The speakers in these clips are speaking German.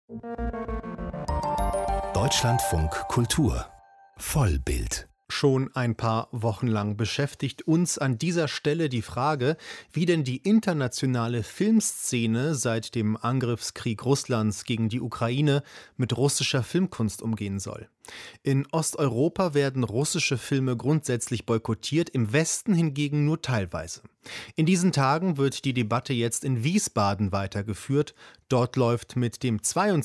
Deutschlandfunk Kultur Vollbild. Schon ein paar Wochen lang beschäftigt uns an dieser Stelle die Frage, wie denn die internationale Filmszene seit dem Angriffskrieg Russlands gegen die Ukraine mit russischer Filmkunst umgehen soll. In Osteuropa werden russische Filme grundsätzlich boykottiert, im Westen hingegen nur teilweise. In diesen Tagen wird die Debatte jetzt in Wiesbaden weitergeführt. Dort läuft mit dem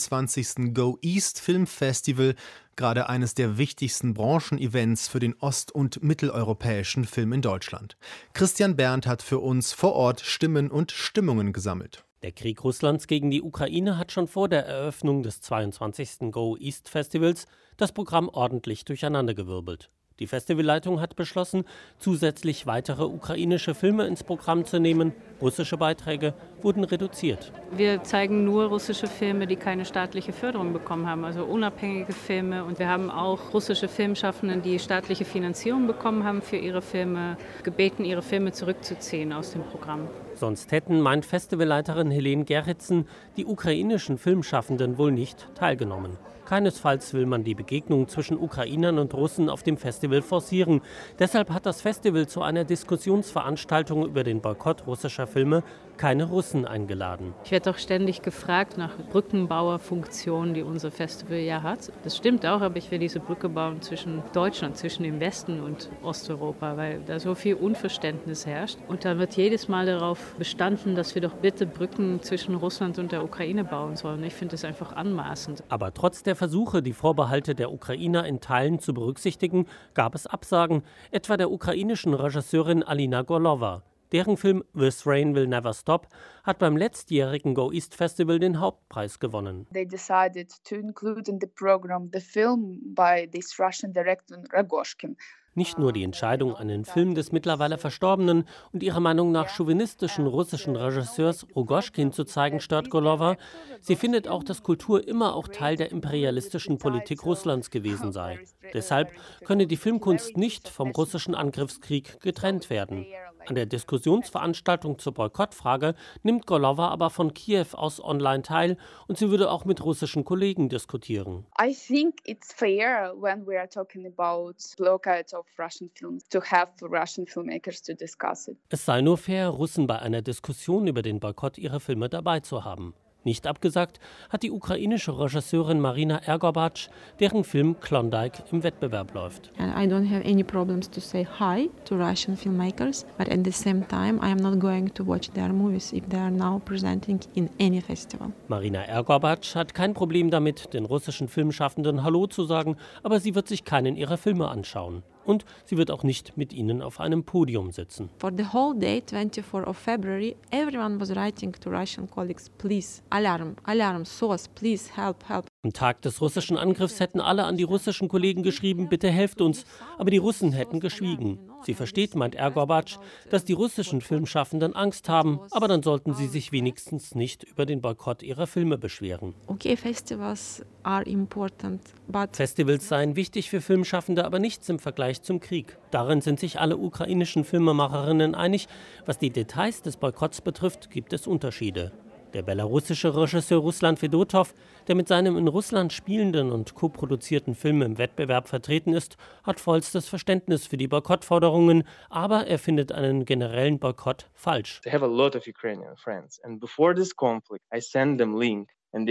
22. Go East Film Festival gerade eines der wichtigsten Branchenevents für den ost- und mitteleuropäischen Film in Deutschland. Christian Berndt hat für uns vor Ort Stimmen und Stimmungen gesammelt. Der Krieg Russlands gegen die Ukraine hat schon vor der Eröffnung des 22. Go East Festivals das Programm ordentlich durcheinandergewirbelt. Die Festivalleitung hat beschlossen, zusätzlich weitere ukrainische Filme ins Programm zu nehmen. Russische Beiträge wurden reduziert. Wir zeigen nur russische Filme, die keine staatliche Förderung bekommen haben, also unabhängige Filme. Und wir haben auch russische Filmschaffenden, die staatliche Finanzierung bekommen haben für ihre Filme, gebeten, ihre Filme zurückzuziehen aus dem Programm. Sonst hätten, meint Festivalleiterin Helene Gerritsen, die ukrainischen Filmschaffenden wohl nicht teilgenommen. Keinesfalls will man die Begegnung zwischen Ukrainern und Russen auf dem Festival forcieren. Deshalb hat das Festival zu einer Diskussionsveranstaltung über den Boykott russischer Filme keine Russen eingeladen. Ich werde auch ständig gefragt nach Brückenbauerfunktionen, die unser Festival ja hat. Das stimmt auch, aber ich will diese Brücke bauen zwischen Deutschland, zwischen dem Westen und Osteuropa, weil da so viel Unverständnis herrscht. Und da wird jedes Mal darauf bestanden, dass wir doch bitte Brücken zwischen Russland und der Ukraine bauen sollen. Ich finde das einfach anmaßend. Aber trotz der Versuche, die Vorbehalte der Ukrainer in Teilen zu berücksichtigen, gab es Absagen, etwa der ukrainischen Regisseurin Alina Gorlova. Deren Film This Rain Will Never Stop hat beim letztjährigen Go East Festival den Hauptpreis gewonnen. They decided to include in the program the film by this Russian director Rogoshkin. Nicht nur die Entscheidung, einen Film des mittlerweile verstorbenen und ihrer Meinung nach chauvinistischen russischen Regisseurs Rogoschkin zu zeigen, stört Gorlova. Sie findet auch, dass Kultur immer auch Teil der imperialistischen Politik Russlands gewesen sei. Deshalb könne die Filmkunst nicht vom russischen Angriffskrieg getrennt werden. An der Diskussionsveranstaltung zur Boykottfrage nimmt Gorlova aber von Kiew aus online teil und sie würde auch mit russischen Kollegen diskutieren. I think it's fair when we are talking about boycott of Russian films to have Russian filmmakers to discuss it. Es sei nur fair, Russen bei einer Diskussion über den Boykott ihrer Filme dabei zu haben. Nicht abgesagt hat die ukrainische Regisseurin Marina Ergobatsch, deren Film Klondike im Wettbewerb läuft. I don't have any problems to say hi to Russian filmmakers, but at the same time I am not going to watch their movies if they are now presenting in any festival. Marina Ergobatsch hat kein Problem damit, den russischen Filmschaffenden Hallo zu sagen, aber sie wird sich keinen ihrer Filme anschauen. Und sie wird auch nicht mit ihnen auf einem Podium sitzen. For the whole day, 24 of February, everyone was writing to Russian colleagues, please, alarm, alarm, SOS, please, help, help. Am Tag des russischen Angriffs hätten alle an die russischen Kollegen geschrieben, bitte helft uns. Aber die Russen hätten geschwiegen. Sie versteht, meint Ergobatsch, dass die russischen Filmschaffenden Angst haben, aber dann sollten sie sich wenigstens nicht über den Boykott ihrer Filme beschweren. Okay, Festivals are important, but Festivals seien wichtig für Filmschaffende, aber nichts im Vergleich zum Krieg. Darin sind sich alle ukrainischen Filmemacherinnen einig. Was die Details des Boykotts betrifft, gibt es Unterschiede. Der belarussische Regisseur Ruslan Fedotov, der mit seinem in Russland spielenden und koproduzierten Film im Wettbewerb vertreten ist, hat vollstes Verständnis für die Boykottforderungen, aber er findet einen generellen Boykott falsch. I have a lot of Ukrainian friends and before this conflict I send them link.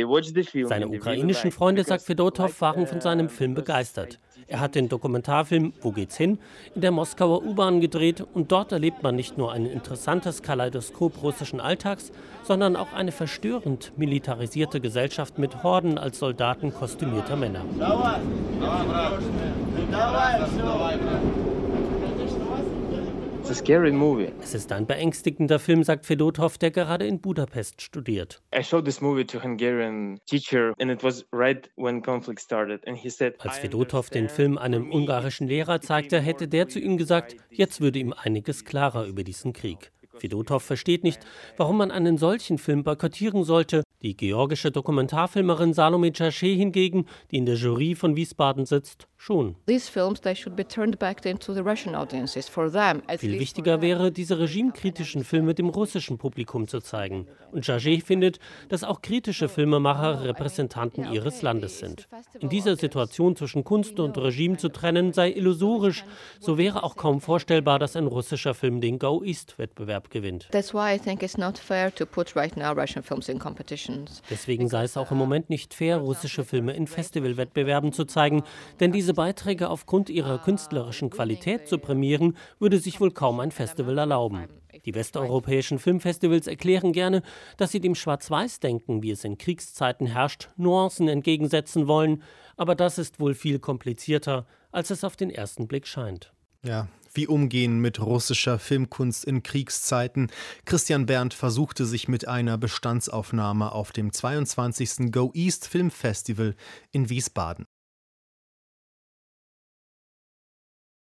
Seine ukrainischen Freunde, sagt Fedotov, waren von seinem Film begeistert. Er hat den Dokumentarfilm Wo geht's hin? In der Moskauer U-Bahn gedreht und dort erlebt man nicht nur ein interessantes Kaleidoskop russischen Alltags, sondern auch eine verstörend militarisierte Gesellschaft mit Horden als Soldaten kostümierter Männer. It's a scary movie. Es ist ein beängstigender Film, sagt Fedotov, der gerade in Budapest studiert. I showed this movie to a Hungarian teacher and it was right when conflict started and he said, Als Fedotov den Film einem ungarischen Lehrer zeigte, hätte der zu ihm gesagt, jetzt würde ihm einiges klarer über diesen Krieg. Fedotov versteht nicht, warum man einen solchen Film boykottieren sollte. Die georgische Dokumentarfilmerin Salome Chaché hingegen, die in der Jury von Wiesbaden sitzt, Schon. Viel wichtiger wäre, diese regimekritischen Filme dem russischen Publikum zu zeigen. Und Jaget findet, dass auch kritische Filmemacher Repräsentanten ihres Landes sind. In dieser Situation zwischen Kunst und Regime zu trennen, sei illusorisch. So wäre auch kaum vorstellbar, dass ein russischer Film den Go East-Wettbewerb gewinnt. Deswegen sei es auch im Moment nicht fair, russische Filme in Festivalwettbewerben zu zeigen, denn diese Beiträge aufgrund ihrer künstlerischen Qualität zu prämieren, würde sich wohl kaum ein Festival erlauben. Die westeuropäischen Filmfestivals erklären gerne, dass sie dem Schwarz-Weiß-Denken, wie es in Kriegszeiten herrscht, Nuancen entgegensetzen wollen. Aber das ist wohl viel komplizierter, als es auf den ersten Blick scheint. Ja, wie umgehen mit russischer Filmkunst in Kriegszeiten? Christian Berndt versuchte sich mit einer Bestandsaufnahme auf dem 22. Go East Film Festival in Wiesbaden.